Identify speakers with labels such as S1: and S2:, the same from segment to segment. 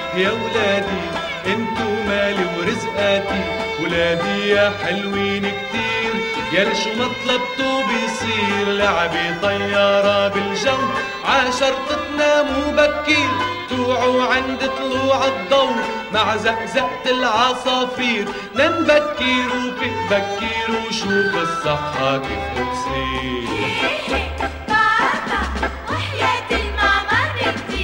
S1: يا ولادي انتو مالي ورزقاتي، ولادي يا حلوين كتير، يا شو ما طلبتو بيصير. لعبي طيارة بالجو عاشرت تناموا بكير، توعوا عند طلوع الضوء مع زقزقة العصافير. نام بكير وفيق بكير وشوف الصحة كيف بتصير.
S2: بابا وحياة الماما بدي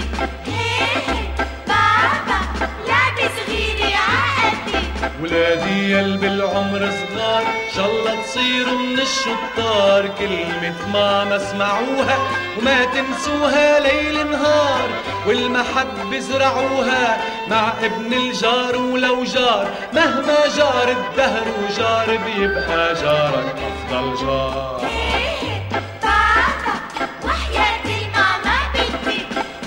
S2: بابا لعبة صغيرة عقدي.
S1: ولادي يل بالعمر صغار شاء الله تصيروا من الشطار، كلمة ماما اسمعوها وما تنسوها ليل نهار، والمحبة زرعوها مع ابن الجار. ولو جار مهما جار الدهر وجار بيبقى جارك أفضل جار.
S2: بابا وحياة الماما بدي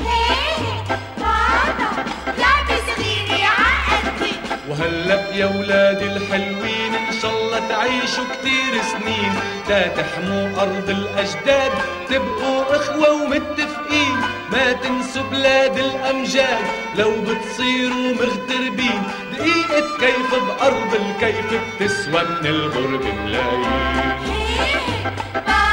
S2: بابا لعبة صغيرة عقدي.
S1: وهلأ يا ولادي الحلوين إن شاء الله تعيشوا كتير سنين، تا تحموا أرض الأجداد تبقوا إخوة ومتفقين. ما تنسوا بلاد الأمجاد لو بتصيروا مغتربين، دقيقة كيف بأرض الكيف بتسوى من الغرب ملايين.